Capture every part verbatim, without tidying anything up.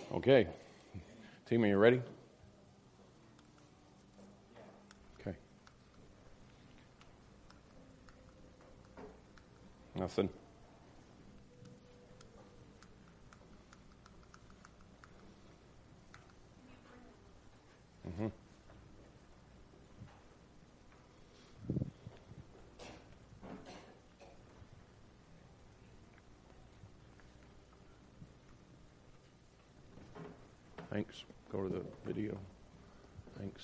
Okay. Team, are you ready? Okay. Nothing. Mm-hmm. Thanks. Go to the video. Thanks.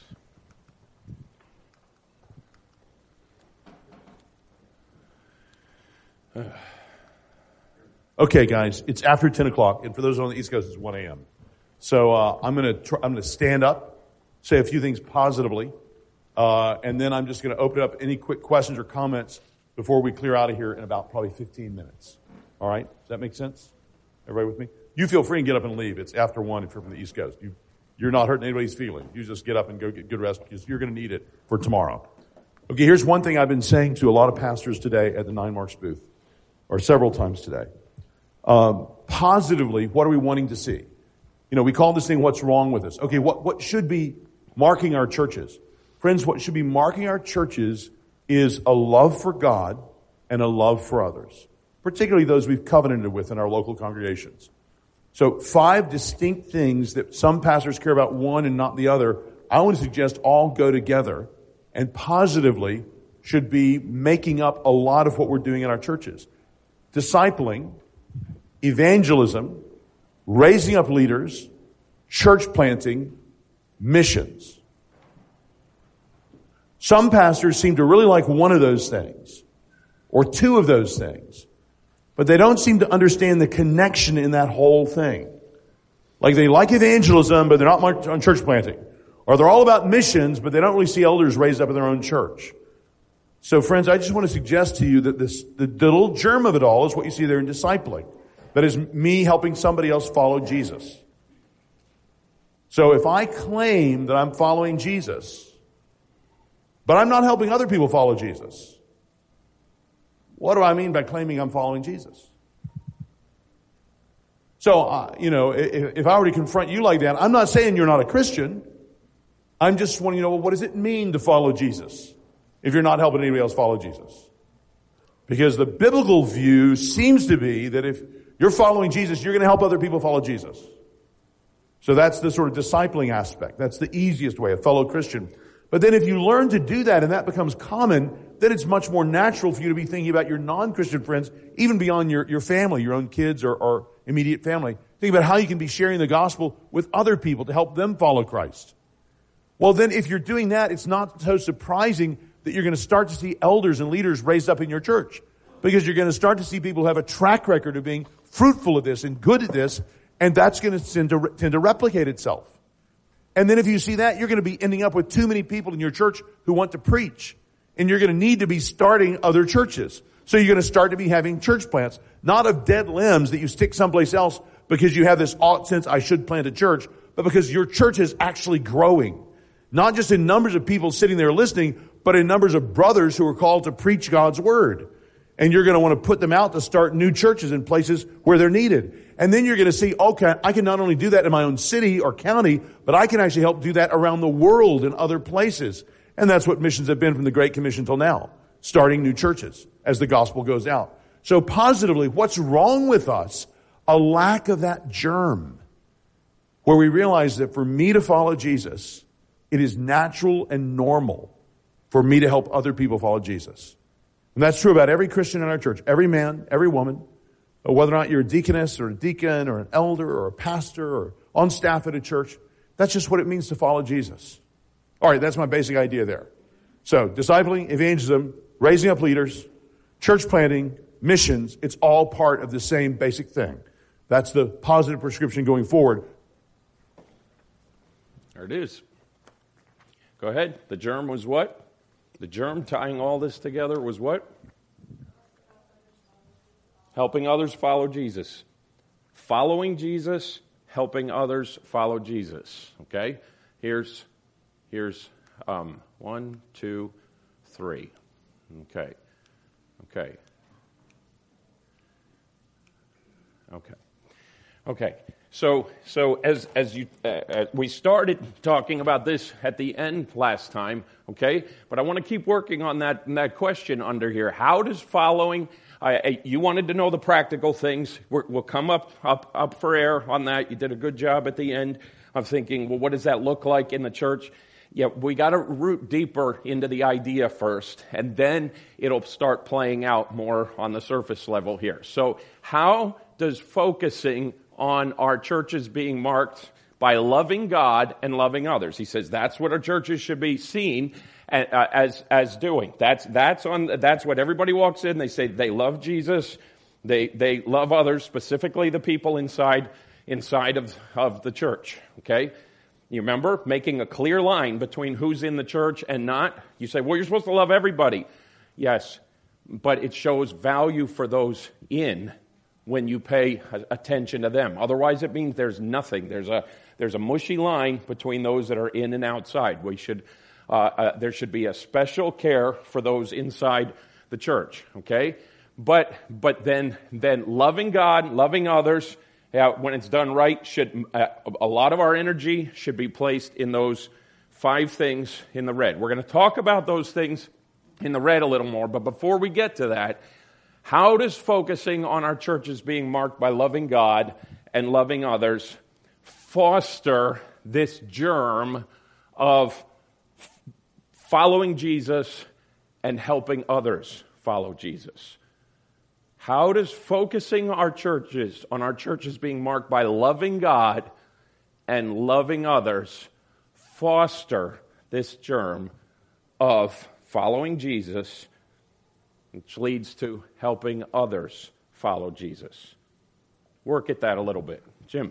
Okay, guys, it's after ten o'clock, and for those on the East Coast, it's one a.m. So uh, I'm going to I'm going to stand up, say a few things positively, uh, and then I'm just going to open up any quick questions or comments before we clear out of here in about probably fifteen minutes. All right? Does that make sense? Everybody with me? You feel free and get up and leave. It's after one if you're from the East Coast. You, you're not hurting anybody's feelings. You just get up and go get good rest because you're going to need it for tomorrow. Okay, here's one thing I've been saying to a lot of pastors today at the Nine Marks booth, or several times today. Um, positively, what are we wanting to see? You know, we call this thing, what's wrong with us? Okay, what, what should be marking our churches? Friends, what should be marking our churches is a love for God and a love for others, particularly those we've covenanted with in our local congregations. So five distinct things that some pastors care about one and not the other, I want to suggest all go together and positively should be making up a lot of what we're doing in our churches. Discipling, evangelism, raising up leaders, church planting, missions. Some pastors seem to really like one of those things, or two of those things, but they don't seem to understand the connection in that whole thing. Like they like evangelism, but they're not marked on church planting. Or they're all about missions, but they don't really see elders raised up in their own church. So friends, I just want to suggest to you that this, the, the little germ of it all is what you see there in discipling. That is me helping somebody else follow Jesus. So if I claim that I'm following Jesus, but I'm not helping other people follow Jesus, what do I mean by claiming I'm following Jesus? So, uh, you know, if, if I were to confront you like that, I'm not saying you're not a Christian. I'm just wanting to know, well, what does it mean to follow Jesus if you're not helping anybody else follow Jesus? Because the biblical view seems to be that if you're following Jesus, you're going to help other people follow Jesus. So that's the sort of discipling aspect. That's the easiest way, a fellow Christian. But then if you learn to do that and that becomes common, then it's much more natural for you to be thinking about your non-Christian friends, even beyond your, your family, your own kids or, or immediate family. Think about how you can be sharing the gospel with other people to help them follow Christ. Well, then if you're doing that, it's not so surprising that you're going to start to see elders and leaders raised up in your church. Because you're going to start to see people who have a track record of being fruitful at this and good at this, and that's going to tend to, tend to replicate itself. And then if you see that, you're going to be ending up with too many people in your church who want to preach. And you're going to need to be starting other churches. So you're going to start to be having church plants, not of dead limbs that you stick someplace else because you have this ought sense I should plant a church, but because your church is actually growing. Not just in numbers of people sitting there listening, but in numbers of brothers who are called to preach God's word. And you're going to want to put them out to start new churches in places where they're needed. And then you're going to see, okay, I can not only do that in my own city or county, but I can actually help do that around the world in other places. And that's what missions have been from the Great Commission till now, starting new churches as the gospel goes out. So positively, what's wrong with us? A lack of that germ, where we realize that for me to follow Jesus, it is natural and normal for me to help other people follow Jesus. And that's true about every Christian in our church, every man, every woman, whether or not you're a deaconess or a deacon or an elder or a pastor or on staff at a church. That's just what it means to follow Jesus. All right, that's my basic idea there. So, discipling, evangelism, raising up leaders, church planting, missions, it's all part of the same basic thing. That's the positive prescription going forward. There it is. Go ahead. The germ was what? The germ tying all this together was what? Helping others follow Jesus. Following Jesus, helping others follow Jesus. Okay? Here's here's um, one, two, three. Okay. Okay. Okay. Okay. So, so as as you uh, uh, we started talking about this at the end last time, okay? But I want to keep working on that that question under here. How does following? I, I, you wanted to know the practical things. We're, we'll come up up up for air on that. You did a good job at the end of thinking, well, what does that look like in the church? Yeah, we got to root deeper into the idea first, and then it'll start playing out more on the surface level here. So, how does focusing on our churches being marked by loving God and loving others? He says that's what our churches should be seen as as doing. That's that's on that's what everybody walks in. They say they love Jesus, they they love others, specifically the people inside inside of of the church. Okay, you remember making a clear line between who's in the church and not. You say, well, you're supposed to love everybody. Yes, but it shows value for those in when you pay attention to them. Otherwise, it means there's nothing. There's a there's a mushy line between those that are in and outside. We should uh, uh, there should be a special care for those inside the church. Okay, but but then then loving God, loving others, yeah, when it's done right, should uh, a lot of our energy should be placed in those five things in the red. We're going to talk about those things in the red a little more, but before we get to that, how does focusing on our churches being marked by loving God and loving others foster this germ of following Jesus and helping others follow Jesus? How does focusing our churches on our churches being marked by loving God and loving others foster this germ of following Jesus, which leads to helping others follow Jesus? Work at that a little bit. Jim.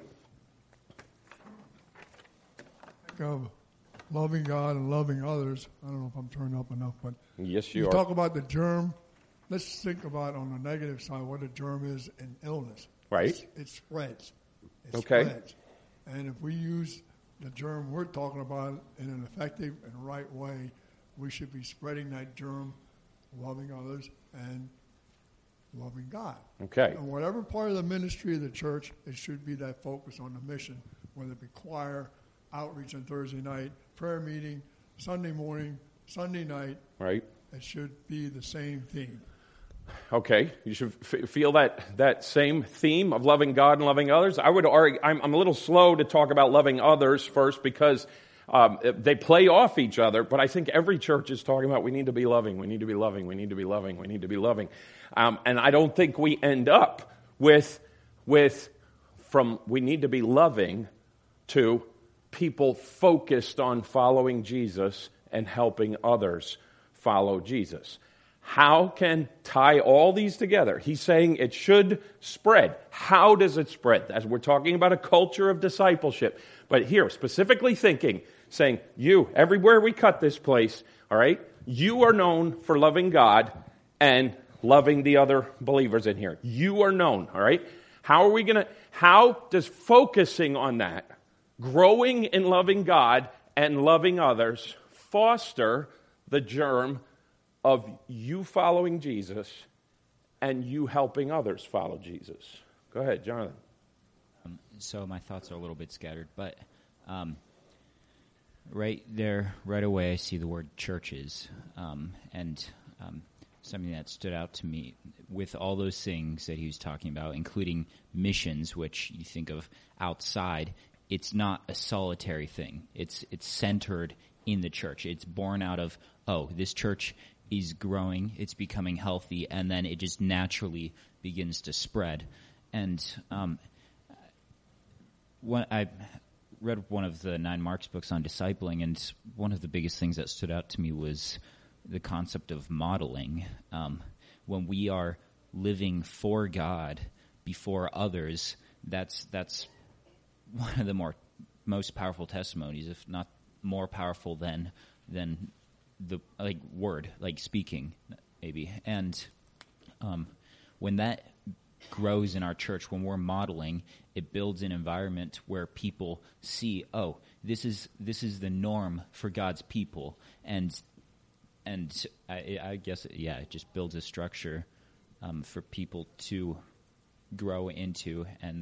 Of loving God and loving others. I don't know if I'm turned up enough, but yes, you, you are. Talk about the germ. Let's think about on the negative side what a germ is in illness. Right. It's, it spreads. It okay. Spreads. And if we use the germ we're talking about in an effective and right way, we should be spreading that germ, loving others, and loving God. Okay. And whatever part of the ministry of the church, it should be that focus on the mission, whether it be choir, outreach on Thursday night, prayer meeting, Sunday morning, Sunday night. Right. It should be the same theme. Okay. You should f- feel that, that same theme of loving God and loving others. I would argue, I'm, I'm a little slow to talk about loving others first because Um, they play off each other, but I think every church is talking about we need to be loving, we need to be loving, we need to be loving, we need to be loving. Um, and I don't think we end up with, with from we need to be loving to people focused on following Jesus and helping others follow Jesus. How can tie all these together? He's saying it should spread. How does it spread? As we're talking about a culture of discipleship. But here, specifically thinking, saying, you, everywhere we cut this place, all right, you are known for loving God and loving the other believers in here. You are known, all right? How are we going to, how does focusing on that, growing in loving God and loving others, foster the germ of you following Jesus and you helping others follow Jesus? Go ahead, Jonathan. Um, so my thoughts are a little bit scattered, but um, right there, right away, I see the word churches, um, and um, something that stood out to me with all those things that he was talking about, including missions, which you think of outside. It's not a solitary thing. It's it's centered in the church. It's born out of, oh, this church is growing, it's becoming healthy, and then it just naturally begins to spread. And um, when I read one of the Nine Marks books on discipling, and one of the biggest things that stood out to me was the concept of modeling. Um, when we are living for God before others, that's that's one of the more most powerful testimonies, if not more powerful than than the like word, like speaking, maybe. And um, when that grows in our church, when we're modeling, it builds an environment where people see, oh, this is this is the norm for God's people, and and I, I guess yeah, it just builds a structure um, for people to grow into, and then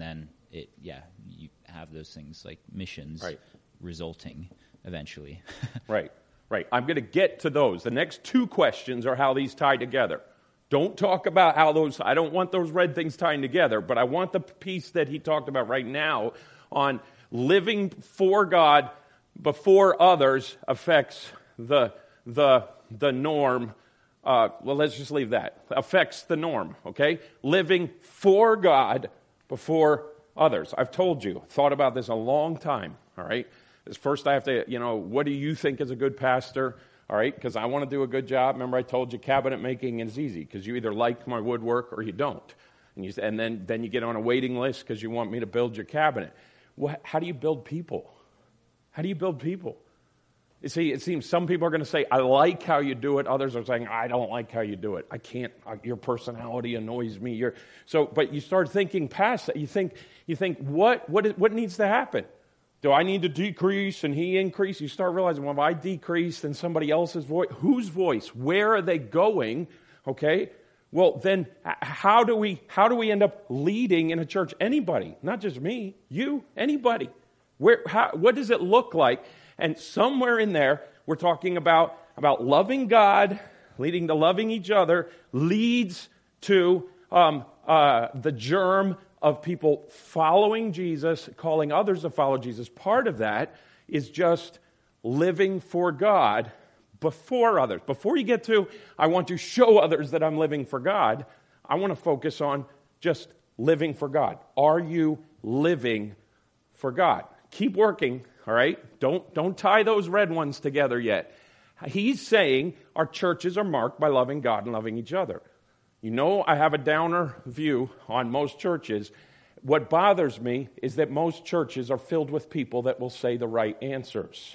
it, yeah, you have those things like missions Right. resulting eventually. Right, right. I'm going to get to those. The next two questions are how these tie together. Don't talk about how those, I don't want those red things tying together, but I want the piece that he talked about right now on living for God before others affects the, the, the norm. Uh, well, let's just leave that. Affects the norm, okay? Living for God before others. I've told you, thought about this a long time, all right? This first I have to, you know, what do you think is a good pastor? All right, because I want to do a good job. Remember I told you cabinet making is easy because you either like my woodwork or you don't. And, you, and then, then you get on a waiting list because you want me to build your cabinet. Well, how do you build people? How do you build people? You see, it seems some people are going to say, I like how you do it. Others are saying, I don't like how you do it. I can't, uh, your personality annoys me. You're, so, but you start thinking past that. You think, you think what, what, is, what needs to happen? Do I need to decrease and he increase? You start realizing, well, if I decrease, then somebody else's voice, whose voice? Where are they going? Okay? Well, then how do we how do we end up leading in a church? Anybody, not just me, you, anybody. Where how, what does it look like? And somewhere in there, we're talking about, about loving God, leading to loving each other, leads to um, uh, the germ of people following Jesus, calling others to follow Jesus. Part of that is just living for God before others. Before you get to, I want to show others that I'm living for God, I want to focus on just living for God. Are you living for God? Keep working, all right? Don't, don't tie those red ones together yet. He's saying our churches are marked by loving God and loving each other. You know, I have a downer view on most churches. What bothers me is that most churches are filled with people that will say the right answers.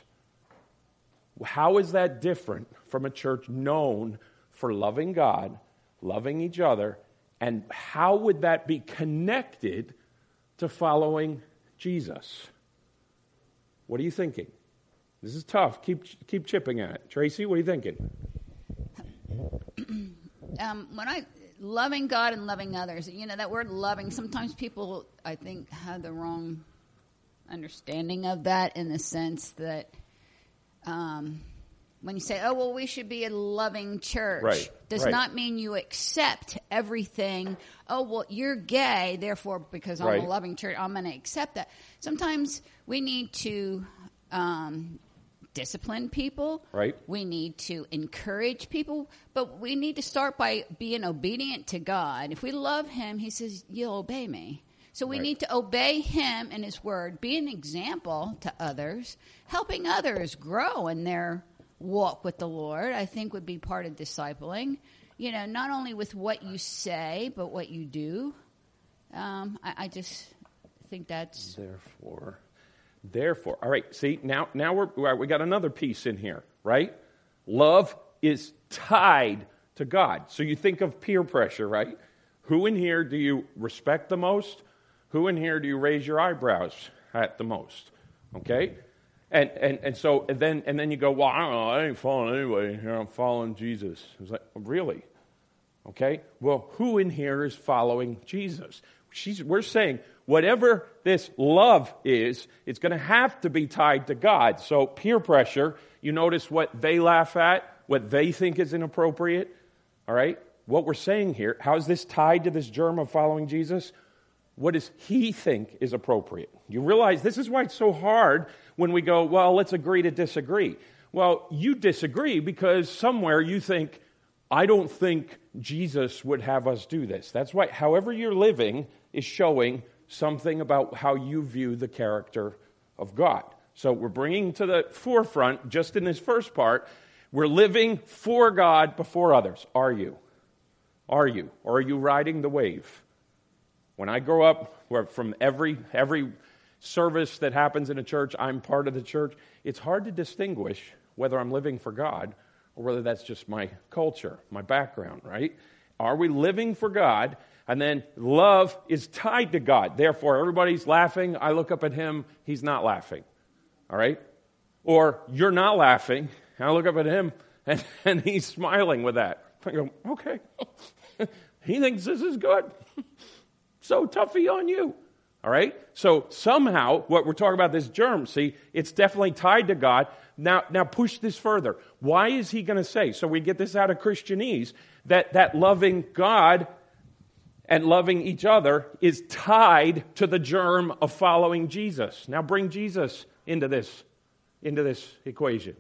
How is that different from a church known for loving God, loving each other, and how would that be connected to following Jesus? What are you thinking? This is tough. Keep keep chipping at it. Tracy, what are you thinking? Um, when I loving God and loving others, you know, that word loving, sometimes people, I think, have the wrong understanding of that in the sense that um, when you say, oh, well, we should be a loving church, right, does right. not mean you accept everything. Oh, well, you're gay, therefore, because I'm right. a loving church, I'm going to accept that. Sometimes we need to um, discipline people. Right. We need to encourage people, but we need to start by being obedient to God. If we love him, he says, you'll obey me. So we right. need to obey him and his word, be an example to others, helping others grow in their walk with the Lord, I think would be part of discipling. You know, not only with what you say, but what you do. Um, I, I just think that's... Therefore... Therefore, all right, see, now now we're, we got another piece in here, right? Love is tied to God. So you think of peer pressure, right? Who in here do you respect the most? Who in here do you raise your eyebrows at the most? Okay? And and and so and then and then you go, well, I don't know, I ain't following anybody here, I'm following Jesus. It's like, really? Okay? Well, who in here is following Jesus? She's, we're saying whatever this love is, it's going to have to be tied to God. So peer pressure, you notice what they laugh at, what they think is inappropriate. All right? What we're saying here, how is this tied to this germ of following Jesus? What does he think is appropriate? You realize this is why it's so hard when we go, well, let's agree to disagree. Well, you disagree because somewhere you think, I don't think Jesus would have us do this. That's why however you're living is showing something about how you view the character of God. So we're bringing to the forefront, just in this first part, we're living for God before others. Are you? Are you? Or are you riding the wave? When I grow up, where from every every service that happens in a church, I'm part of the church, it's hard to distinguish whether I'm living for God or whether that's just my culture, my background, right? Are we living for God? And then love is tied to God. Therefore, everybody's laughing. I look up at him. He's not laughing. All right? Or you're not laughing. And I look up at him, and, and he's smiling with that. I go, okay. He thinks this is good. So toughy on you. All right? So somehow, what we're talking about, this germ, see, it's definitely tied to God. Now, now push this further. Why is he going to say, so we get this out of Christianese, that, that loving God and loving each other is tied to the germ of following Jesus? Now bring Jesus into this, into this equation.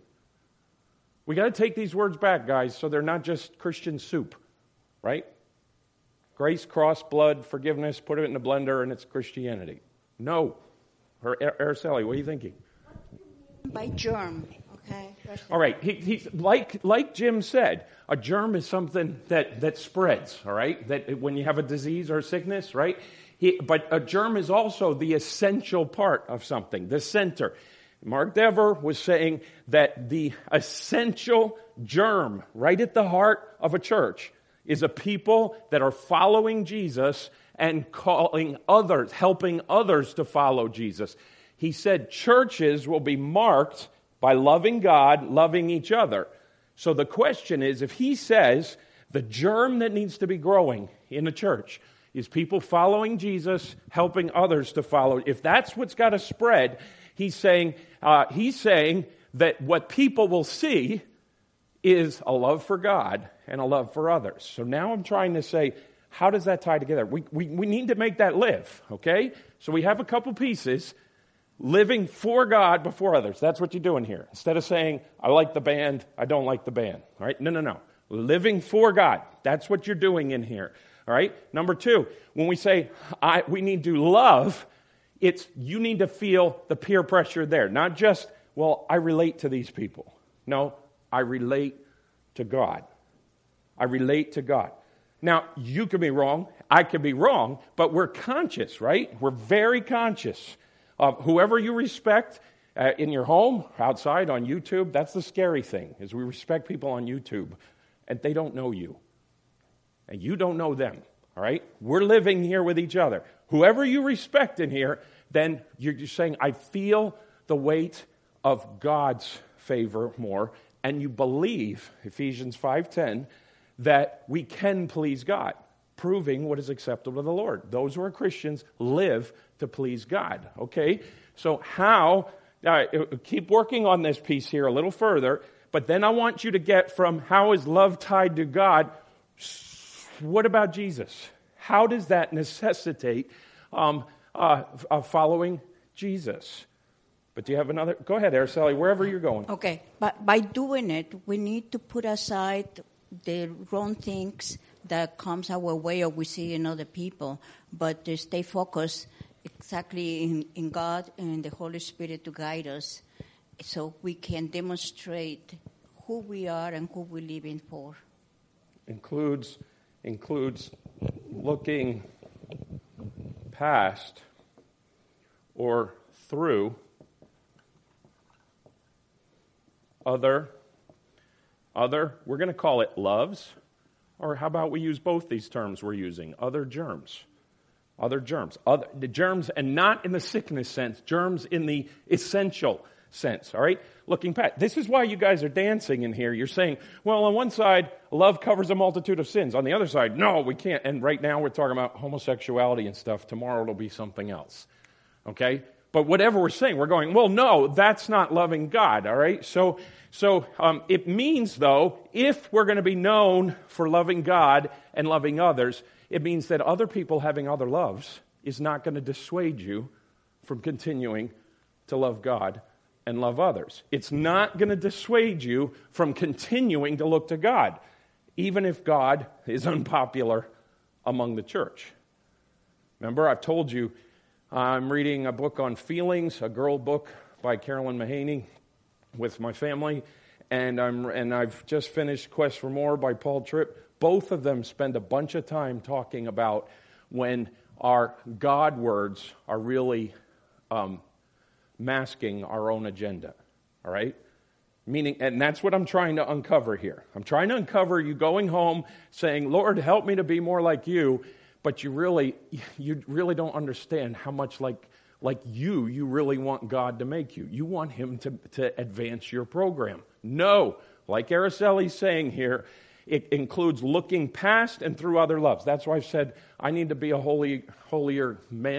We got to take these words back, guys, so they're not just Christian soup, right? Grace, cross, blood, forgiveness, put it in the blender, and it's Christianity. No. Or Araceli, what are you thinking? By germ, okay? All right. He, he's like like Jim said, a germ is something that, that spreads. All right, that when you have a disease or a sickness, right? He, but a germ is also the essential part of something, the center. Mark Dever was saying that the essential germ, right at the heart of a church, is a people that are following Jesus and calling others, helping others to follow Jesus. He said churches will be marked by loving God, loving each other. So the question is, if he says the germ that needs to be growing in a church is people following Jesus, helping others to follow, if that's what's got to spread, he's saying, uh, he's saying that what people will see is a love for God and a love for others. So now I'm trying to say, how does that tie together? We, we, we need to make that live, okay? So we have a couple pieces. Living for God before others. That's what you're doing here. Instead of saying, I like the band, I don't like the band. All right? No, no, no. Living for God. That's what you're doing in here. All right? Number two, when we say I, we need to love, it's you need to feel the peer pressure there. Not just, well, I relate to these people. No, I relate to God. I relate to God. Now, you could be wrong. I could be wrong. But we're conscious, right? We're very conscious of whoever you respect uh, in your home, outside, on YouTube. That's the scary thing, is we respect people on YouTube, and they don't know you. And you don't know them, all right? We're living here with each other. Whoever you respect in here, then you're just saying, I feel the weight of God's favor more, and you believe, Ephesians five ten, that we can please God, proving what is acceptable to the Lord. Those who are Christians live to please God, okay? So how, uh, keep working on this piece here a little further, but then I want you to get from how is love tied to God, what about Jesus? How does that necessitate um, uh, uh, following Jesus? But do you have another? Go ahead, Araceli, wherever you're going. Okay, but by doing it, we need to put aside the wrong things that comes our way or we see in other people, but to stay focused exactly in, in God and the Holy Spirit to guide us so we can demonstrate who we are and who we live in for. Includes, includes looking past or through other, other, we're going to call it loves, or how about we use both these terms we're using, other germs. Other germs. Other, the germs, and not in the sickness sense, germs in the essential sense, all right? Looking past. This is why you guys are dancing in here. You're saying, well, on one side, love covers a multitude of sins. On the other side, no, we can't. And right now we're talking about homosexuality and stuff. Tomorrow it'll be something else, okay? But whatever we're saying, we're going, well, no, that's not loving God, all right? So so um, it means, though, if we're going to be known for loving God and loving others, it means that other people having other loves is not going to dissuade you from continuing to love God and love others. It's not going to dissuade you from continuing to look to God, even if God is unpopular among the church. Remember, I've told you, I'm reading a book on feelings, a girl book by Carolyn Mahaney with my family, and I'm and I've just finished Quest for More by Paul Tripp. Both of them spend a bunch of time talking about when our God words are really um, masking our own agenda, all right? Meaning, and that's what I'm trying to uncover here. I'm trying to uncover you going home saying, Lord, help me to be more like you, but you really, you really don't understand how much like, like you, you really want God to make you. You want Him to, to advance your program. No, like Araceli's saying here, it includes looking past and through other loves. That's why I've said I need to be a holy, holier man,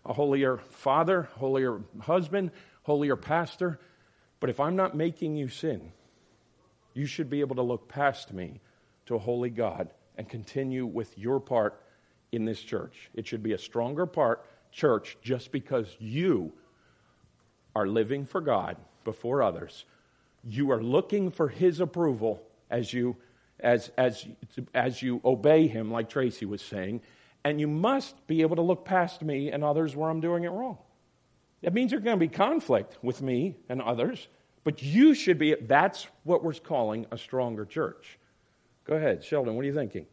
a holier father, holier husband, holier pastor. But if I'm not making you sin, you should be able to look past me to a holy God and continue with your part in this church. It should be a stronger part church just because you are living for God before others. You are looking for His approval as you as as as you obey Him, like Tracy was saying, and you must be able to look past me and others where I'm doing it wrong. That means there's going to be conflict with me and others, but you should be. That's what we're calling a stronger church. Go ahead, Sheldon. What are you thinking?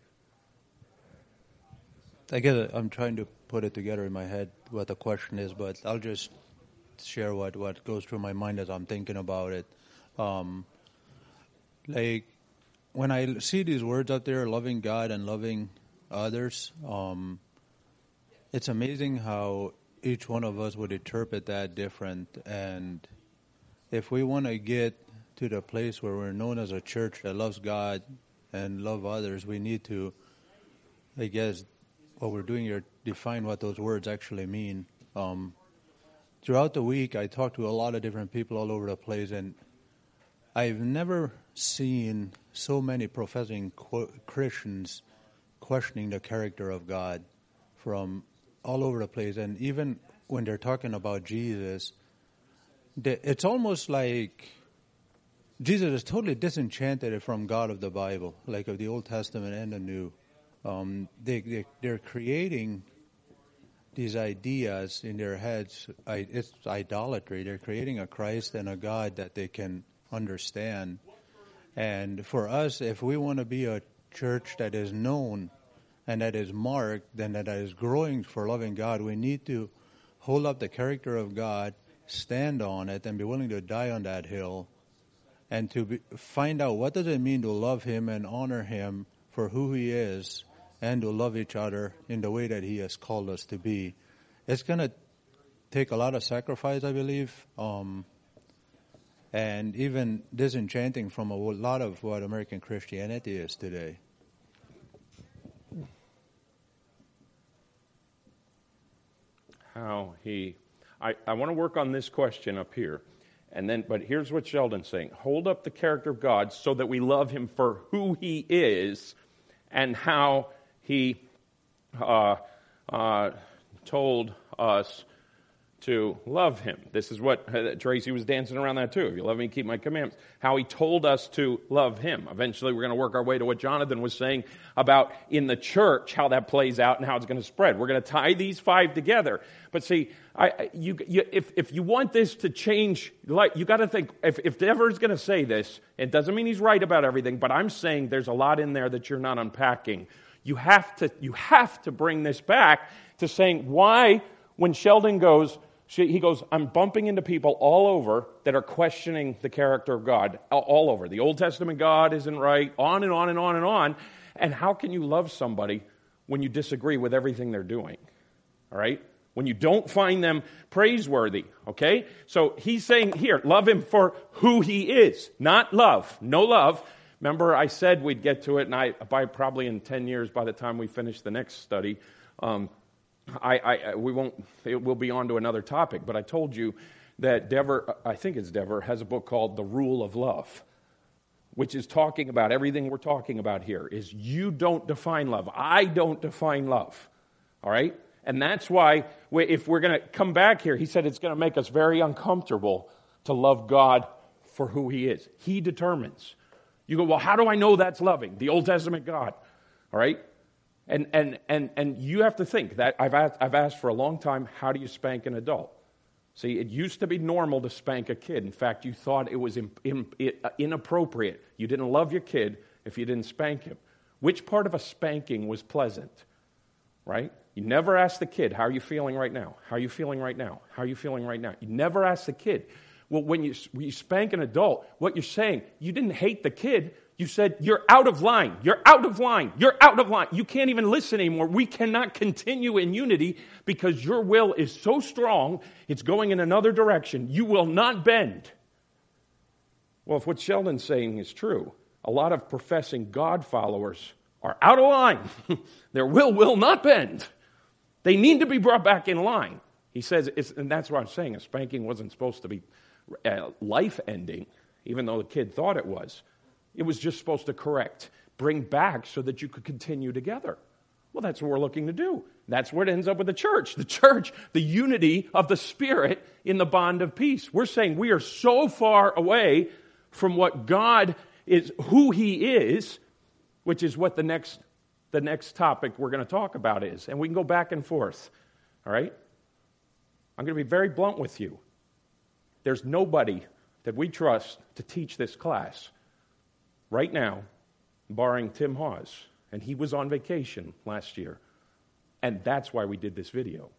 I guess I'm trying to put it together in my head what the question is, but I'll just share what, what goes through my mind as I'm thinking about it. Um, like, when I see these words out there, loving God and loving others, um, it's amazing how each one of us would interpret that different. And if we want to get to the place where we're known as a church that loves God and love others, we need to, I guess, what we're doing here, define what those words actually mean. Um, throughout the week, I talked to a lot of different people all over the place, and I've never seen so many professing qu- Christians questioning the character of God from all over the place. And even when they're talking about Jesus, they, it's almost like Jesus is totally disenchanted from God of the Bible, like of the Old Testament and the New. Um, they, they, they're creating these ideas in their heads. I, it's idolatry. They're creating a Christ and a God that they can understand. And for us, if we want to be a church that is known and that is marked and that is growing for loving God, we need to hold up the character of God, stand on it, and be willing to die on that hill, and to be, find out what does it mean to love Him and honor Him for who He is, and to love each other in the way that He has called us to be. It's going to take a lot of sacrifice, I believe, um, and even disenchanting from a lot of what American Christianity is today. How he, I, I want to work on this question up here. And then, but here's what Sheldon's saying. Hold up the character of God so that we love Him for who He is and how He uh, uh, told us to love Him. This is what uh, Tracy was dancing around that too. If you love me, keep my commandments. How He told us to love Him. Eventually, we're going to work our way to what Jonathan was saying about in the church, how that plays out and how it's going to spread. We're going to tie these five together. But see, I, you, you, if, if you want this to change, like, you got to think, if, if Dever's going to say this, it doesn't mean he's right about everything, but I'm saying there's a lot in there that you're not unpacking. You have to, you have to bring this back to saying why, when Sheldon goes, he goes, I'm bumping into people all over that are questioning the character of God, all over. The Old Testament God isn't right, on and on and on and on. And how can you love somebody when you disagree with everything they're doing? All right? When you don't find them praiseworthy, okay? So he's saying here, love Him for who He is, not love, no love. Remember, I said we'd get to it, and I, by probably in ten years, by the time we finish the next study, um, I, I, we won't. It will be on to another topic. But I told you that Dever, I think it's Dever, has a book called The Rule of Love, which is talking about everything we're talking about here. Is you don't define love. I don't define love. All right, and that's why we, if we're going to come back here, he said it's going to make us very uncomfortable to love God for who He is. He determines. You go, well, how do I know that's loving? The Old Testament God. All right? And and and and you have to think that I've asked, I've asked for a long time, how do you spank an adult? See, it used to be normal to spank a kid. In fact, you thought it was in, in, inappropriate. You didn't love your kid if you didn't spank him. Which part of a spanking was pleasant? Right? You never ask the kid, how are you feeling right now? How are you feeling right now? How are you feeling right now? You never ask the kid. Well, when you, when you spank an adult, what you're saying, you didn't hate the kid. You said, you're out of line. You're out of line. You're out of line. You can't even listen anymore. We cannot continue in unity because your will is so strong, it's going in another direction. You will not bend. Well, if what Sheldon's saying is true, a lot of professing God followers are out of line. Their will will not bend. They need to be brought back in line. He says, it's, and that's what I'm saying, a spanking wasn't supposed to be uh, life-ending, even though the kid thought it was. It was just supposed to correct, bring back so that you could continue together. Well, that's what we're looking to do. That's where it ends up with the church. The church, the unity of the Spirit in the bond of peace. We're saying we are so far away from what God is, who He is, which is what the next, the next topic we're going to talk about is. And we can go back and forth. All right? I'm going to be very blunt with you. There's nobody that we trust to teach this class right now, barring Tim Hawes. And he was on vacation last year. And that's why we did this video.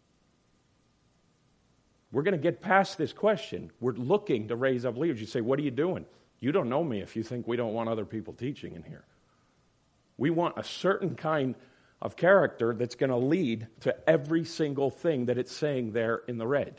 We're going to get past this question. We're looking to raise up leaders. You say, what are you doing? You don't know me if you think we don't want other people teaching in here. We want a certain kind of character that's going to lead to every single thing that it's saying there in the red.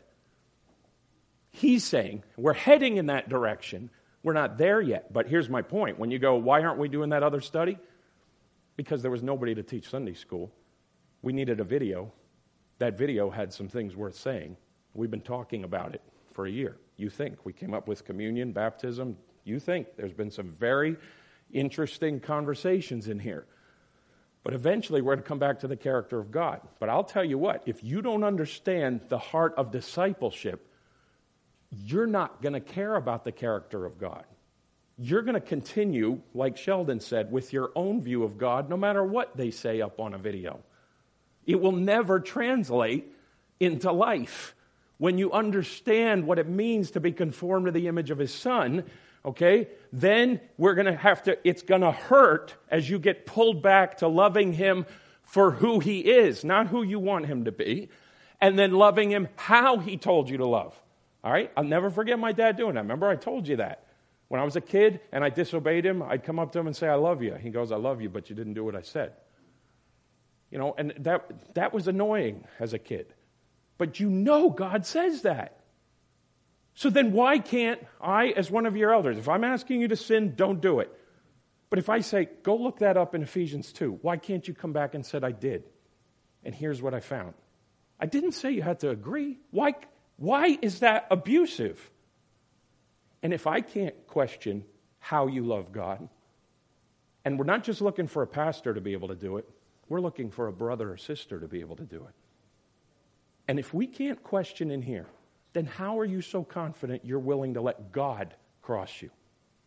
He's saying, we're heading in that direction. We're not there yet. But here's my point. When you go, why aren't we doing that other study? Because there was nobody to teach Sunday school. We needed a video. That video had some things worth saying. We've been talking about it for a year. You think. We came up with communion, baptism. You think. There's been some very interesting conversations in here. But eventually we're going to come back to the character of God. But I'll tell you what, if you don't understand the heart of discipleship, you're not going to care about the character of God. You're going to continue, like Sheldon said, with your own view of God, no matter what they say up on a video. It will never translate into life. When you understand what it means to be conformed to the image of His Son, okay, then we're going to have to, it's going to hurt as you get pulled back to loving Him for who He is, not who you want Him to be, and then loving Him how He told you to love. All right? I'll never forget my dad doing that. Remember, I told you that. When I was a kid and I disobeyed him, I'd come up to him and say, I love you. He goes, I love you, but you didn't do what I said. You know, and that that was annoying as a kid. But you know God says that. So then why can't I, as one of your elders, if I'm asking you to sin, don't do it. But if I say, go look that up in Ephesians two, why can't you come back and say, I did? And here's what I found. I didn't say you had to agree. Why, why is that abusive? And if I can't question how you love God, and we're not just looking for a pastor to be able to do it, we're looking for a brother or sister to be able to do it. And if we can't question in here, then how are you so confident you're willing to let God cross you?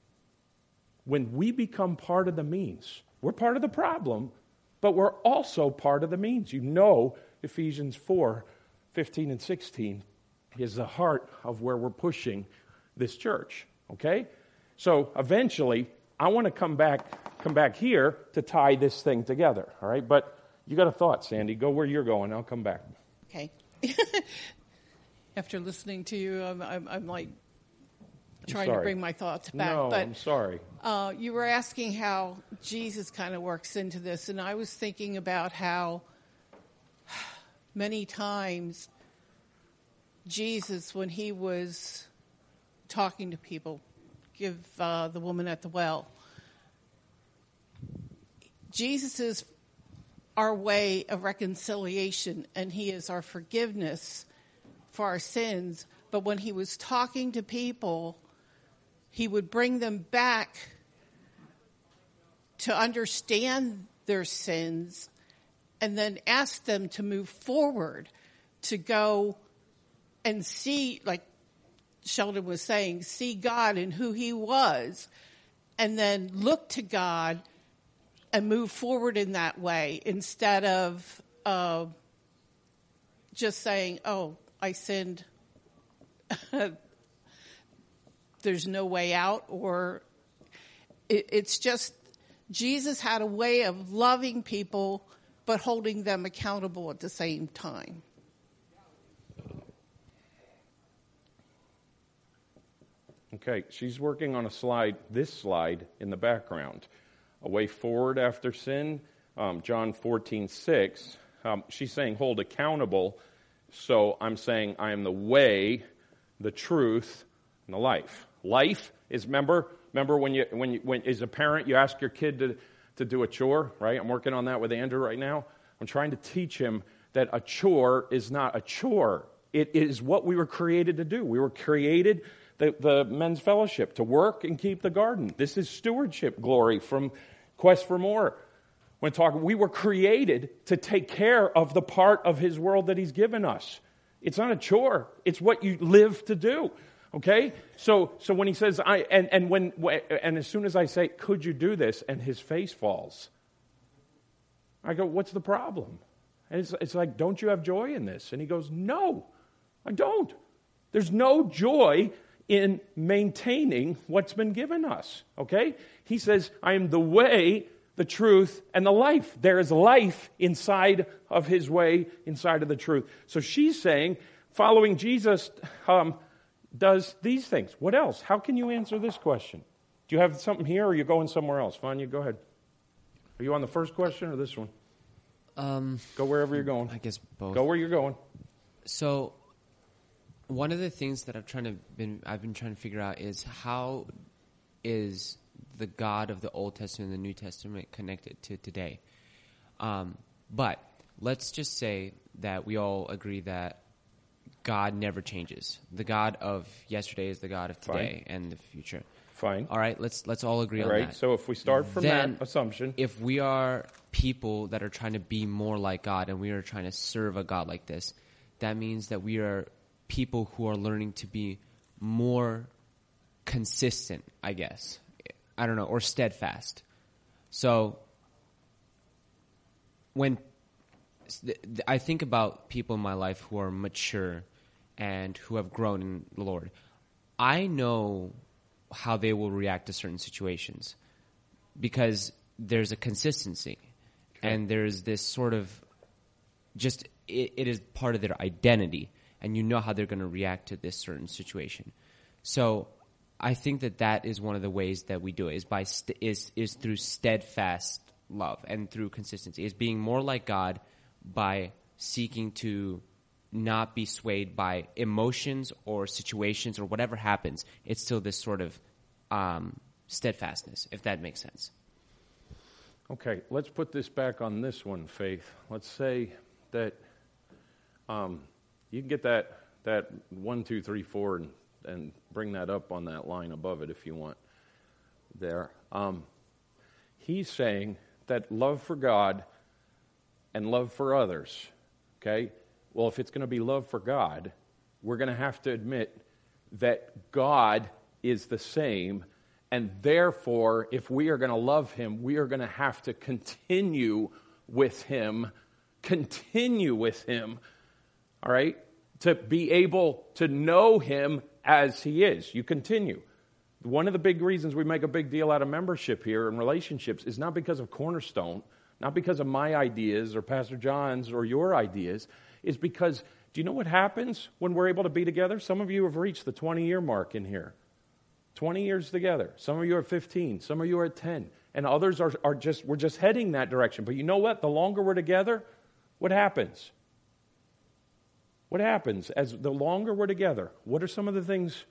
When we become part of the means, we're part of the problem, but we're also part of the means. You know Ephesians four, fifteen and sixteen is the heart of where we're pushing this church, okay? So eventually, I want to come back come back here to tie this thing together, all right? But you got a thought, Sandy. Go where you're going. I'll come back. Okay. After listening to you, I'm, I'm, I'm like trying to bring my thoughts back. No, but, I'm sorry. Uh, you were asking how Jesus kind of works into this, and I was thinking about how many times Jesus, when He was talking to people, give uh, the woman at the well, Jesus is our way of reconciliation, and He is our forgiveness for our sins. But when He was talking to people, He would bring them back to understand their sins and then ask them to move forward, to go and see, like Sheldon was saying, see God and who He was, and then look to God and move forward in that way, instead of uh, just saying, oh, I sinned, there's no way out. Or it, it's just, Jesus had a way of loving people but holding them accountable at the same time. Okay, she's working on a slide, this slide in the background. A way forward after sin, um, John fourteen six. Um, she's saying hold accountable. So I'm saying I am the way, the truth, and the life. Life is, remember, remember when you, when you, when as a parent, you ask your kid to, to do a chore, right? I'm working on that with Andrew right now. I'm trying to teach him that a chore is not a chore. It is what we were created to do. We were created, the, the men's fellowship, to work and keep the garden. This is stewardship glory from Quest for More. When talking, we were created to take care of the part of his world that he's given us. It's not a chore. It's what you live to do. Okay? So so when he says, I and, and when and as soon as I say, could you do this? And his face falls. I go, what's the problem? And it's, it's like, don't you have joy in this? And he goes, no, I don't. There's no joy in maintaining what's been given us. Okay? He says, I am the way, the truth, and the life. There is life inside of his way, inside of the truth. So she's saying, following Jesus um, does these things. What else? How can you answer this question? Do you have something here, or are you going somewhere else? Vanya, go ahead. Are you on the first question or this one? Um, go wherever you're going. I guess both. Go where you're going. So, one of the things that I've trying to been I've been trying to figure out is how is the God of the Old Testament and the New Testament connected to today? Um, but let's just say that we all agree that God never changes. The God of yesterday is the God of today Fine. and the future. Fine. All right, let's let's all agree all on right, that. so if we start from Then, that assumption. If we are people that are trying to be more like God and we are trying to serve a God like this, that means that we are people who are learning to be more consistent, I guess. I don't know, or steadfast. So when I think about people in my life who are mature and who have grown in the Lord, I know how they will react to certain situations because there's a consistency okay. and there's this sort of just it, it is part of their identity, and you know how they're going to react to this certain situation. So I think that that is one of the ways that we do it is by st- is is through steadfast love and through consistency, is being more like God by seeking to not be swayed by emotions or situations or whatever happens. It's still this sort of um, steadfastness, if that makes sense. Okay, let's put this back on this one, Faith. Let's say that um, you can get that that one, two, three, four, and, and bring that up on that line above it if you want. There, um, he's saying that love for God and love for others. Okay. Well, if it's going to be love for God, we're going to have to admit that God is the same, and therefore, if we are going to love him, we are going to have to continue with him, continue with him, all right, to be able to know him as he is. You continue. One of the big reasons we make a big deal out of membership here and relationships is not because of Cornerstone, not because of my ideas or Pastor John's or your ideas, is because, do you know what happens when we're able to be together? Some of you have reached the twenty-year mark in here. twenty years together. Some of you are fifteen. Some of you are at ten. And others are, are just, we're just heading that direction. But you know what? The longer we're together, what happens? What happens as the longer we're together? What are some of the things?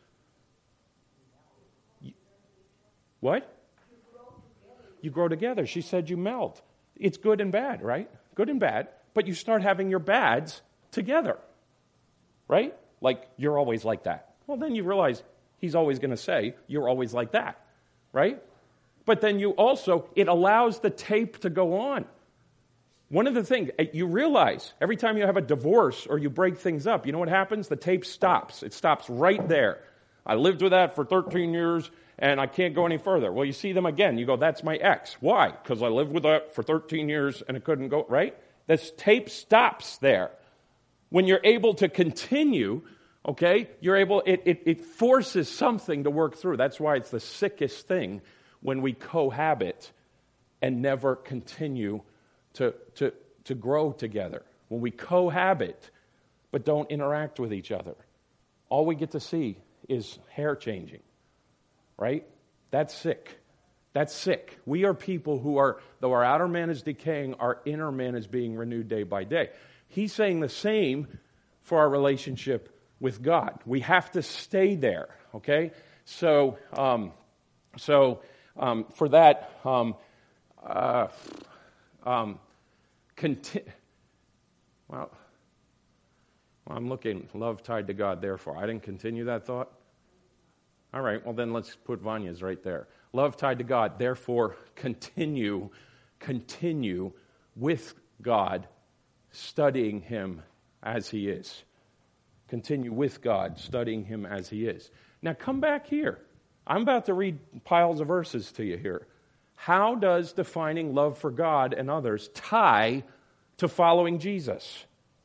You, what? You grow together. She said you meld. It's good and bad, right? Good and bad. But you start having your bads together, right? Like, you're always like that. Well, then you realize he's always going to say, you're always like that, right? But then you also, it allows the tape to go on. One of the things, you realize, every time you have a divorce or you break things up, you know what happens? The tape stops. It stops right there. I lived with that for thirteen years, and I can't go any further. Well, you see them again. You go, that's my ex. Why? Because I lived with that for thirteen years, and it couldn't go, right? This tape stops there. When you're able to continue, okay, you're able, it, it, it forces something to work through. That's why it's the sickest thing when we cohabit and never continue to, to, to grow together. When we cohabit but don't interact with each other, all we get to see is hair changing, right? That's sick. That's sick. We are people who are, though our outer man is decaying, our inner man is being renewed day by day. He's saying the same for our relationship with God. We have to stay there, okay? So, um, so um, for that, um, uh, um, conti- Well, well, I'm looking, love tied to God, therefore. I didn't continue that thought? All right, well then let's put Vanya's right there. Love tied to God, therefore continue, continue with God, studying Him as He is. Continue with God, studying Him as He is. Now come back here. I'm about to read piles of verses to you here. How does defining love for God and others tie to following Jesus?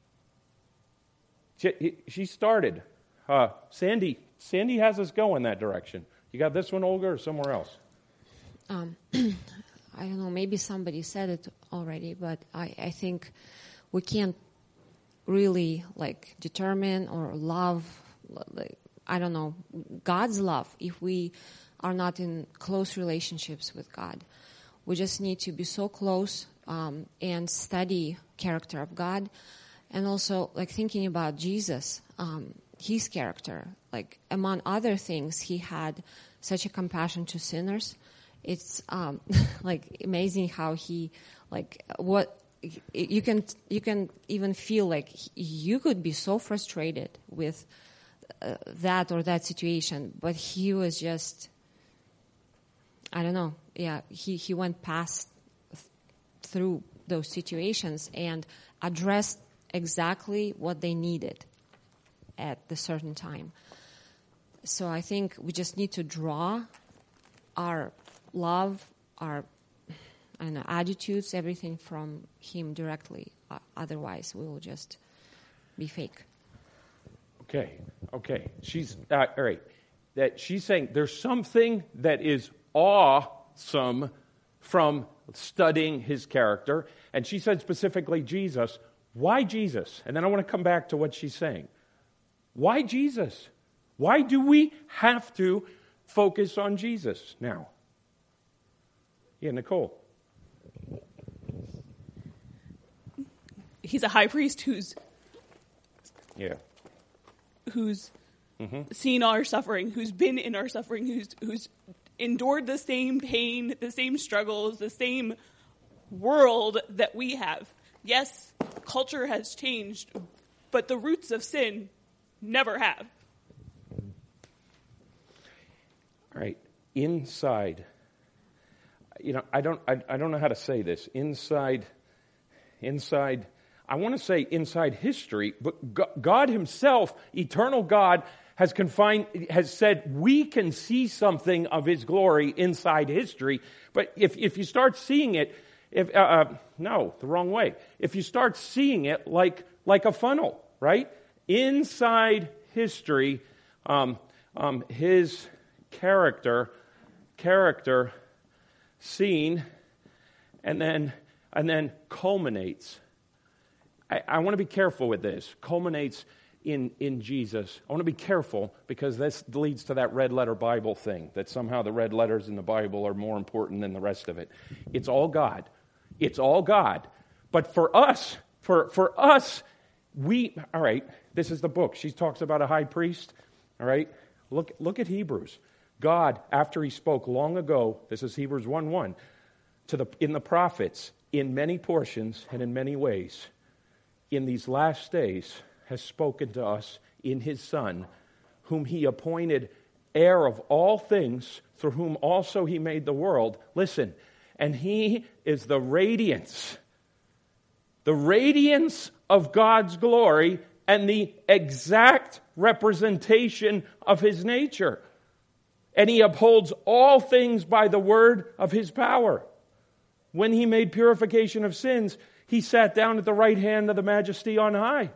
She, she started. Uh, Sandy, Sandy has us go in that direction. You got this one, Olga, or somewhere else? Um, I don't know, maybe somebody said it already, but I, I think we can't really like determine or love, like, I don't know, God's love if we are not in close relationships with God. We just need to be so close um, and study character of God, and also like thinking about Jesus, um, His character. Like among other things, He had such a compassion to sinners. It's um, like amazing how He like what you can you can even feel like you could be so frustrated with uh, that or that situation, but He was just, I don't know, yeah, he, he went past th- through those situations and addressed exactly what they needed at the certain time. So I think we just need to draw our love, our I don't know, attitudes, everything from Him directly. Uh, otherwise, we will just be fake. Okay, okay. She's uh, all right. That she's saying there's something that is awesome from studying His character, and she said specifically Jesus. Why Jesus? And then I want to come back to what she's saying. Why Jesus? Why do we have to focus on Jesus now? Yeah, Nicole. He's a high priest who's yeah. who's mm-hmm. seen our suffering, who's been in our suffering, who's who's endured the same pain, the same struggles, the same world that we have. Yes, culture has changed, but the roots of sin never have. All right, inside. You know, I don't I, I don't know how to say this. Inside inside I want to say inside history, but God Himself, eternal God, has confined, has said we can see something of His glory inside history. But if if you start seeing it, if uh, uh, no, the wrong way. If you start seeing it like like a funnel, right? Inside history, um, um, His character, character, seen, and then and then culminates. I, I want to be careful with this. Culminates in, in Jesus. I want to be careful because this leads to that red letter Bible thing, that somehow the red letters in the Bible are more important than the rest of it. It's all God. It's all God. But for us, for, for us, we, all right, this is the book. She talks about a high priest, all right? Look, look at Hebrews. God, after He spoke long ago, this is Hebrews one one, to the in the prophets, in many portions and in many ways, in these last days has spoken to us in His Son, whom He appointed heir of all things, through whom also He made the world. Listen, and He is the radiance, the radiance of God's glory and the exact representation of His nature. And He upholds all things by the word of His power. When He made purification of sins, He sat down at the right hand of the Majesty on high.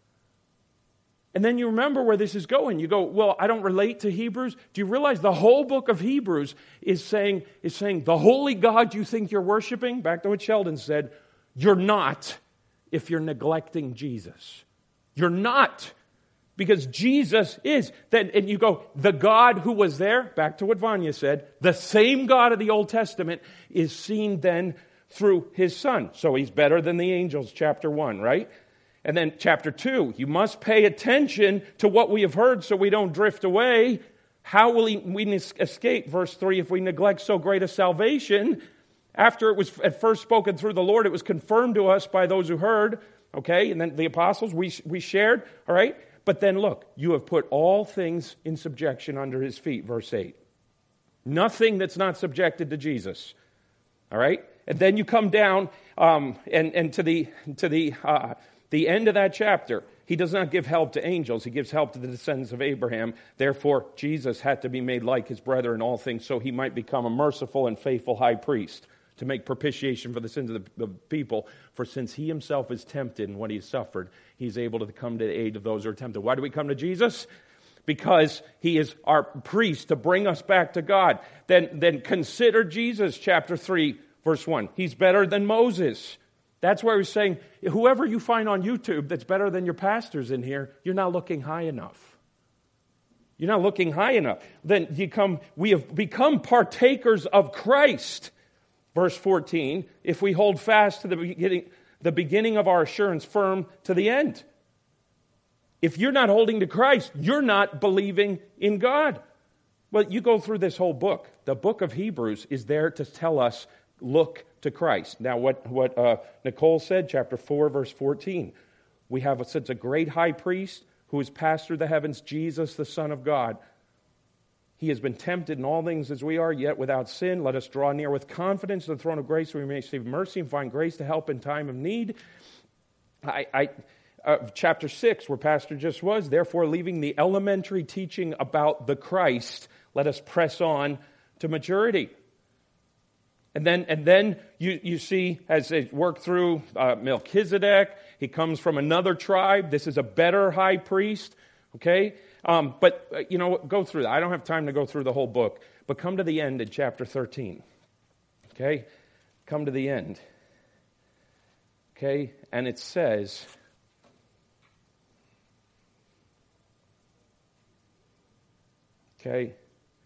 And then you remember where this is going. You go, well, I don't relate to Hebrews. Do you realize the whole book of Hebrews is saying, is saying the holy God you think you're worshiping, back to what Sheldon said, you're not if you're neglecting Jesus. You're not. Because Jesus is. Then, and you go, the God who was there, back to what Vanya said, the same God of the Old Testament is seen then through His Son. So He's better than the angels, chapter one, right? And then chapter two, you must pay attention to what we have heard so we don't drift away. How will we escape, verse three, if we neglect so great a salvation? After it was at first spoken through the Lord, it was confirmed to us by those who heard. okay? And then the apostles, we, we shared, all right? But then look, you have put all things in subjection under his feet, verse eight. Nothing that's not subjected to Jesus, all right? And then you come down um, and, and to the to the uh, the end of that chapter. He does not give help to angels. He gives help to the descendants of Abraham. Therefore, Jesus had to be made like his brother in all things so he might become a merciful and faithful high priest to make propitiation for the sins of the, the people. For since he himself is tempted in what he suffered, he's able to come to the aid of those who are tempted. Why do we come to Jesus? Because he is our priest to bring us back to God. Then, then consider Jesus, chapter three, verse one. He's better than Moses. That's why we're saying, whoever you find on YouTube that's better than your pastors in here, you're not looking high enough. You're not looking high enough. Then you come, we have become partakers of Christ. Verse fourteen, if we hold fast to the beginning, the beginning of our assurance firm to the end. If you're not holding to Christ, you're not believing in God. Well, you go through this whole book. The book of Hebrews is there to tell us, look to Christ. Now, what, what uh, Nicole said, chapter four, verse fourteen. We have a, such a great high priest who has passed through the heavens, Jesus, the Son of God. He has been tempted in all things as we are, yet without sin. Let us draw near with confidence to the throne of grace, so we may receive mercy and find grace to help in time of need. I... I Uh, chapter six, where Pastor just was, therefore leaving the elementary teaching about the Christ, let us press on to maturity. And then and then you, you see, as they work through uh, Melchizedek, he comes from another tribe. This is a better high priest, okay? Um, but, uh, you know, go through that. I don't have time to go through the whole book, but come to the end in chapter thirteen, okay? Come to the end, okay? And it says... Okay.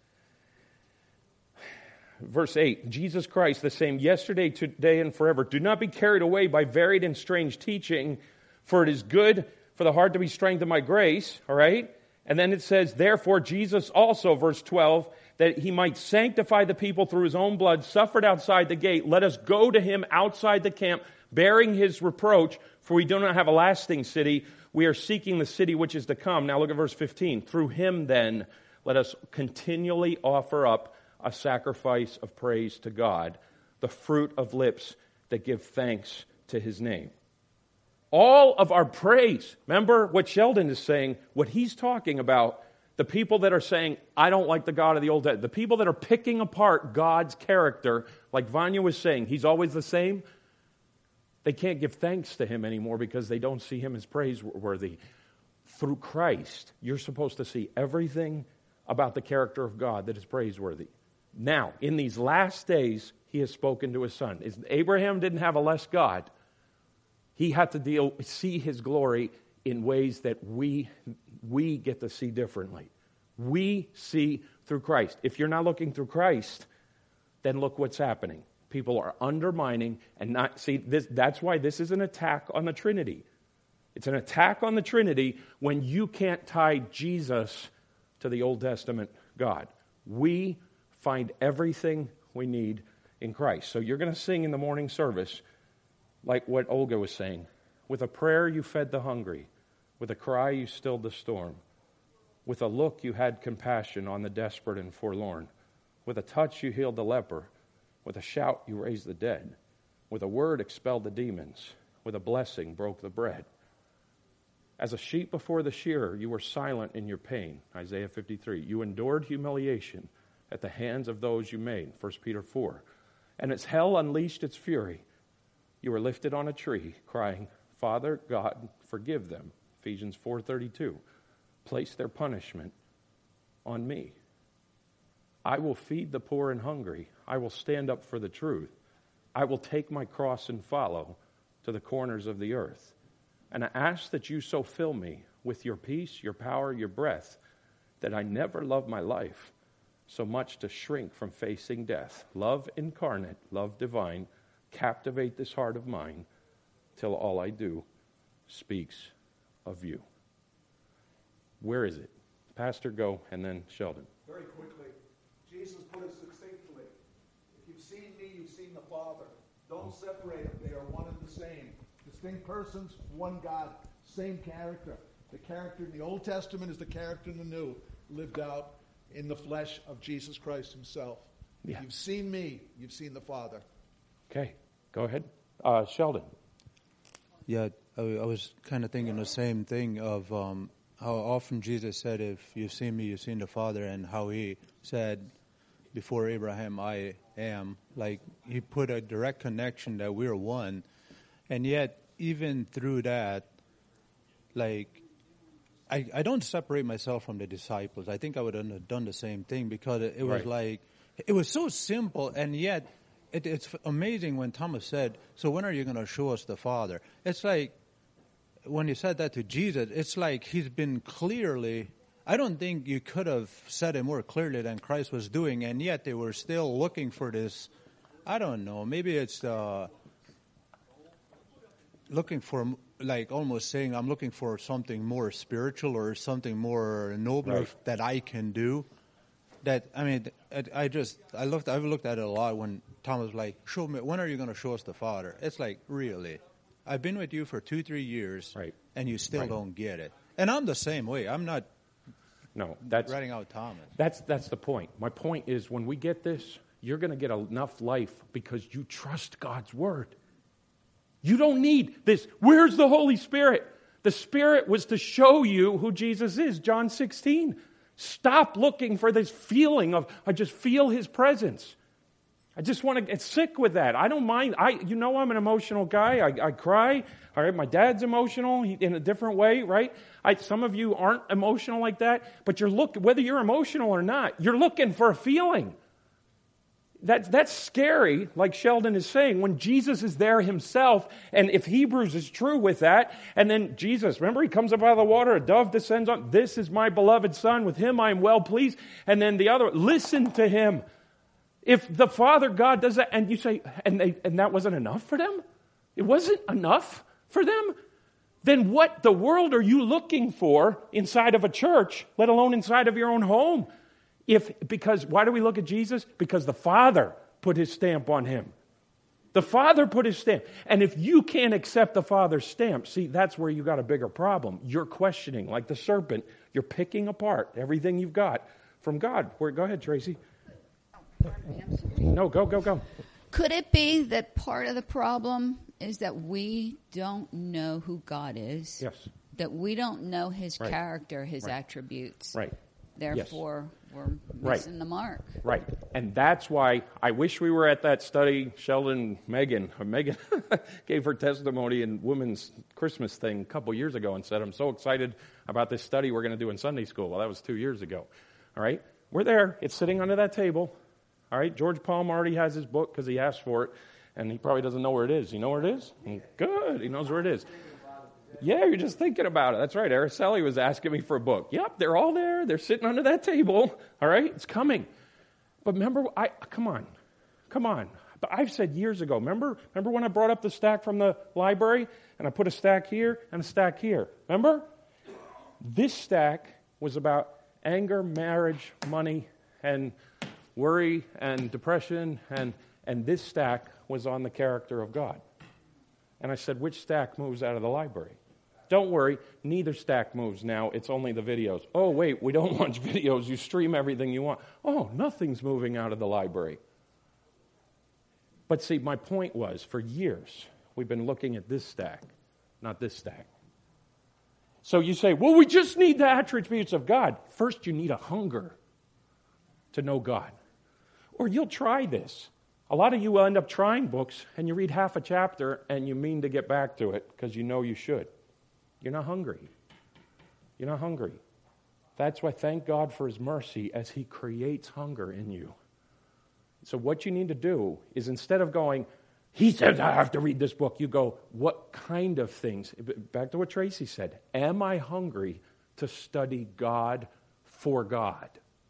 Verse eight, Jesus Christ, the same yesterday, today, and forever. Do not be carried away by varied and strange teaching, for it is good for the heart to be strengthened by grace, all right? And then it says, therefore, Jesus also, verse twelve, that he might sanctify the people through his own blood, suffered outside the gate. Let us go to him outside the camp, bearing his reproach, for we do not have a lasting city. We are seeking the city which is to come. Now look at verse fifteen. Through him, then, let us continually offer up a sacrifice of praise to God, the fruit of lips that give thanks to his name. All of our praise, remember what Sheldon is saying, what he's talking about, the people that are saying, I don't like the God of the Old Testament, the people that are picking apart God's character, like Vanya was saying, he's always the same, they can't give thanks to him anymore because they don't see him as praiseworthy. Through Christ, you're supposed to see everything about the character of God that is praiseworthy. Now, in these last days, he has spoken to his son. Abraham didn't have a less God. He had to deal, see his glory in ways that we, we get to see differently. We see through Christ. If you're not looking through Christ, then look what's happening. People are undermining and not see this. That's why this is an attack on the Trinity. It's an attack on the Trinity when you can't tie Jesus to the Old Testament God. We find everything we need in Christ. So you're going to sing in the morning service like what Olga was saying. With a prayer you fed the hungry. With a cry you stilled the storm. With a look you had compassion on the desperate and forlorn. With a touch you healed the leper. With a shout you raised the dead. With a word expelled the demons. With a blessing broke the bread. As a sheep before the shearer, you were silent in your pain. Isaiah fifty-three. You endured humiliation at the hands of those you made. First Peter four. And as hell unleashed its fury, you were lifted on a tree, crying, Father, God, forgive them. Ephesians four thirty-two. Place their punishment on me. I will feed the poor and hungry. I will stand up for the truth. I will take my cross and follow to the corners of the earth. And I ask that you so fill me with your peace, your power, your breath, that I never love my life so much to shrink from facing death. Love incarnate, love divine, captivate this heart of mine till all I do speaks of you. Where is it? Pastor, go, and then Sheldon. Very quickly, Jesus put it succinctly. If you've seen me, you've seen the Father. Don't separate them. They are one and the same. The distinct persons, one God, same character. The character in the Old Testament is the character in the New, lived out in the flesh of Jesus Christ himself. Yeah. You've seen me, you've seen the Father. Okay, go ahead. Uh, Sheldon. Yeah, I, I was kind of thinking the same thing of um, how often Jesus said, if you've seen me, you've seen the Father, and how he said, before Abraham, I am. Like, he put a direct connection that we're one. And yet, even through that, like, I, I don't separate myself from the disciples. I think I would have done the same thing, because it, it was Right. like, it was so simple, and yet it, it's amazing when Thomas said, so when are you going to show us the Father? It's like, when he said that to Jesus, it's like he's been clearly, I don't think you could have said it more clearly than Christ was doing, and yet they were still looking for this, I don't know, maybe it's uh, looking for, like almost saying, I'm looking for something more spiritual or something more nobler Right. that I can do. That, I mean, I, I just, I looked, I've looked at it a lot when Thomas was like, show me, when are you going to show us the Father? It's like, really? I've been with you for two, three years, Right. and you still Right. don't get it. And I'm the same way. I'm not No, that's writing out Thomas. that's that's the point. My point is, when we get this, you're going to get enough life because you trust God's word. You don't need this. Where's the Holy Spirit? The Spirit was to show you who Jesus is. John sixteen. Stop looking for this feeling of, I just feel his presence. I just want to get sick with that. I don't mind. I, you know, I'm an emotional guy. I, I cry. All right, my dad's emotional he, in a different way, right? I, some of you aren't emotional like that, but you're look whether you're emotional or not, you're looking for a feeling. That's that's scary, like Sheldon is saying, when Jesus is there himself, and if Hebrews is true with that, and then Jesus, remember, he comes up out of the water, a dove descends on, this is my beloved Son, with him I am well pleased, and then the other, listen to him. If the Father God does that, and you say, and they, and that wasn't enough for them? It wasn't enough for them? Then what the world are you looking for inside of a church, let alone inside of your own home? If, because, why do we look at Jesus? Because the Father put his stamp on him. The Father put his stamp. And if you can't accept the Father's stamp, see, that's where you got a bigger problem. You're questioning, like the serpent, you're picking apart everything you've got from God. Where, go ahead, Tracy. No, go, go, go. Could it be that part of the problem is that we don't know who God is? Yes. That we don't know his Right. character, his Right. attributes. Right. Therefore, we're Right. missing the mark. Right. And that's why I wish we were at that study. Sheldon, Megan, or Megan gave her testimony in Women's Christmas thing a couple years ago and said, I'm so excited about this study we're going to do in Sunday school. Well, that was two years ago. All right. We're there. It's sitting under that table. All right. George Palm already has his book because he asked for it, and he probably doesn't know where it is. You know where it is? Good. He knows where it is. Yeah, you're just thinking about it. That's right. Araceli was asking me for a book. Yep, they're all there. They're sitting under that table. All right, it's coming. But remember, I come on, come on. But I've said years ago. Remember, remember when I brought up the stack from the library, and I put a stack here and a stack here. Remember, this stack was about anger, marriage, money, and worry and depression, and and this stack was on the character of God. And I said, which stack moves out of the library? Don't worry, neither stack moves now. It's only the videos. Oh, wait, we don't watch videos. You stream everything you want. Oh, nothing's moving out of the library. But see, my point was, for years, we've been looking at this stack, not this stack. So you say, well, we just need the attributes of God. First, you need a hunger to know God. Or you'll try this. A lot of you will end up trying books, and you read half a chapter, and you mean to get back to it because you know you should. You're not hungry. You're not hungry. That's why thank God for his mercy as he creates hunger in you. So what you need to do is, instead of going, he says I have to read this book, you go, what kind of things? Back to what Tracy said. Am I hungry to study God for God?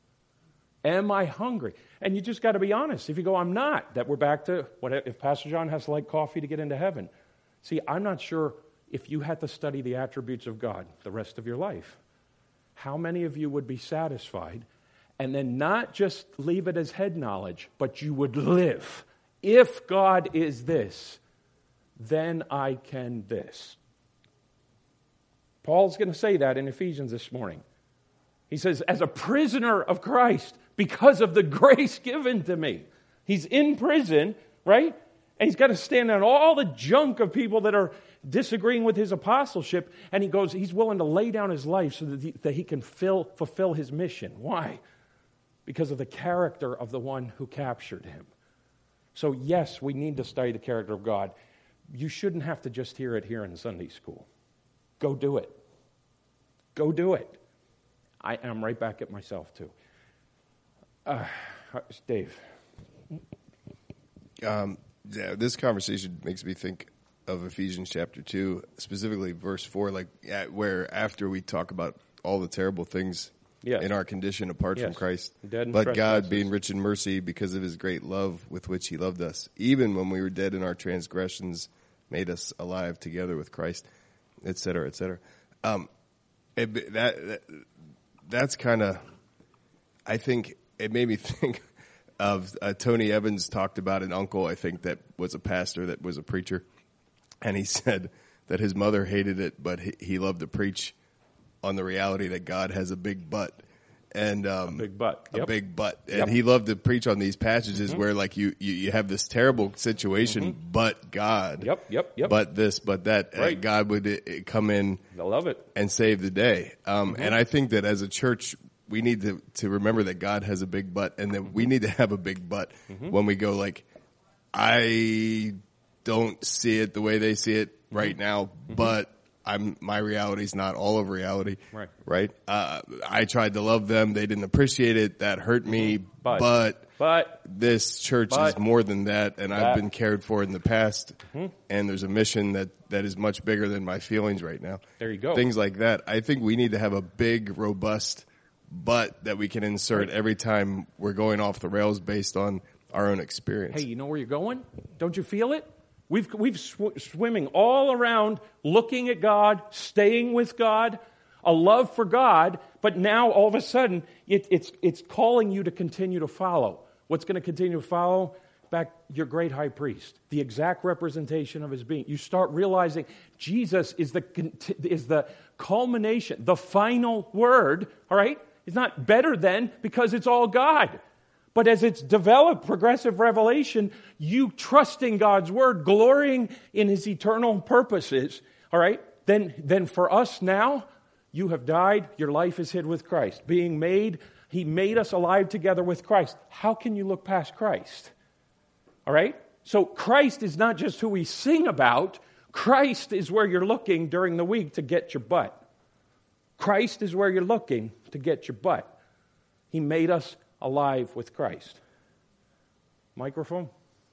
Am I hungry? And you just got to be honest. If you go, I'm not, that we're back to, what if Pastor John has to like coffee to get into heaven? See, I'm not sure if you had to study the attributes of God the rest of your life, how many of you would be satisfied and then not just leave it as head knowledge, but you would live. If God is this, then I can this. Paul's going to say that in Ephesians this morning. He says, as a prisoner of Christ, because of the grace given to me. He's in prison, right? And he's got to stand on all the junk of people that are disagreeing with his apostleship. And he goes, he's willing to lay down his life so that he, that he can fill, fulfill his mission. Why? Because of the character of the one who captured him. So yes, we need to study the character of God. You shouldn't have to just hear it here in Sunday school. Go do it. Go do it. I am right back at myself too. Uh, Dave. Um, yeah, this conversation makes me think of Ephesians chapter two, specifically verse four, like at, where after we talk about all the terrible things yes. in our condition apart yes. from Christ, dead but God being rich in mercy because of his great love with which he loved us, even when we were dead in our transgressions, made us alive together with Christ, et cetera, et cetera. Um, it, that, that that's kind of, I think it made me think of uh, Tony Evans talked about an uncle, I think, that was a pastor, that was a preacher. And he said that his mother hated it, but he, he loved to preach on the reality that God has a big butt. And um, a big butt. Yep. A big butt. And yep. he loved to preach on these passages mm-hmm. where, like, you, you, you have this terrible situation, mm-hmm. but God. Yep, yep, yep. But this, but that. Right. Uh, God would uh, come in. I love it. And save the day. Um, mm-hmm. And I think that as a church, we need to, to remember that God has a big butt, and that mm-hmm. we need to have a big butt mm-hmm. when we go, like, I don't see it the way they see it right mm-hmm. now, mm-hmm. but I'm my reality's not all of reality. Right. Right? Uh, I tried to love them. They didn't appreciate it. That hurt me. But, but, but this church but, is more than that, and that. I've been cared for in the past, mm-hmm. and there's a mission that, that is much bigger than my feelings right now. There you go. Things like that. I think we need to have a big, robust butt that we can insert right. every time we're going off the rails based on our own experience. Hey, you know where you're going? Don't you feel it? We've we've sw- swimming all around, looking at God, staying with God, a love for God, but now all of a sudden it, it's it's calling you to continue to follow. What's going to continue to follow? Back your great high priest, the exact representation of his being. You start realizing Jesus is the is the culmination, the final word. All right, it's not better than because it's all God. But as it's developed progressive revelation, you trusting God's word, glorying in his eternal purposes, all right, then, then for us now, you have died, your life is hid with Christ. Being made, he made us alive together with Christ. How can you look past Christ? All right? So Christ is not just who we sing about. Christ is where you're looking during the week to get your butt. Christ is where you're looking to get your butt. He made us alive with Christ. Microphone.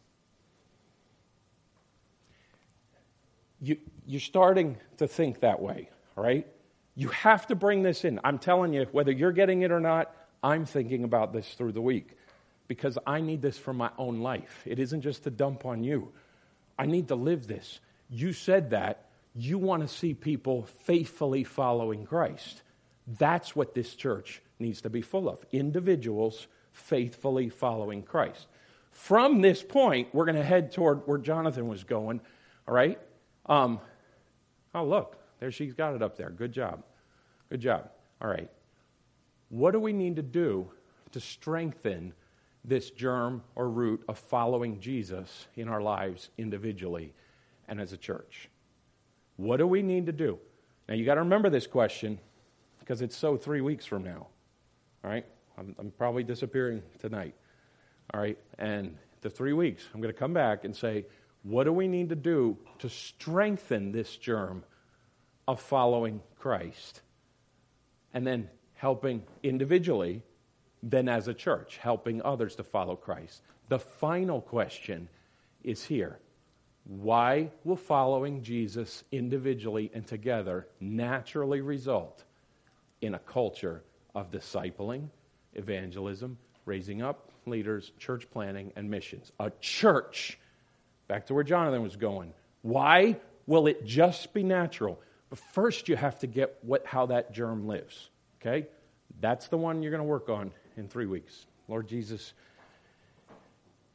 You, you're starting to think that way, all right? You have to bring this in. I'm telling you, whether you're getting it or not, I'm thinking about this through the week because I need this for my own life. It isn't just to dump on you. I need to live this. You said that. You want to see people faithfully following Christ. That's what this church needs to be full of. Individuals faithfully following Christ. From this point, we're going to head toward where Jonathan was going. All right? Um, oh, look. There she's got it up there. Good job. Good job. All right. What do we need to do to strengthen this germ or root of following Jesus in our lives individually and as a church? What do we need to do? Now, you got to remember this question because it's so three weeks from now. All right? I'm, I'm probably disappearing tonight. All right? And the three weeks, I'm going to come back and say, what do we need to do to strengthen this germ of following Christ? And then helping individually, then as a church, helping others to follow Christ. The final question is here. Why will following Jesus individually and together naturally result in a culture of discipling, evangelism, raising up leaders, church planning, and missions? A church. Back to where Jonathan was going. Why will it just be natural? But first you have to get what how that germ lives. Okay? That's the one you're going to work on in three weeks. Lord Jesus,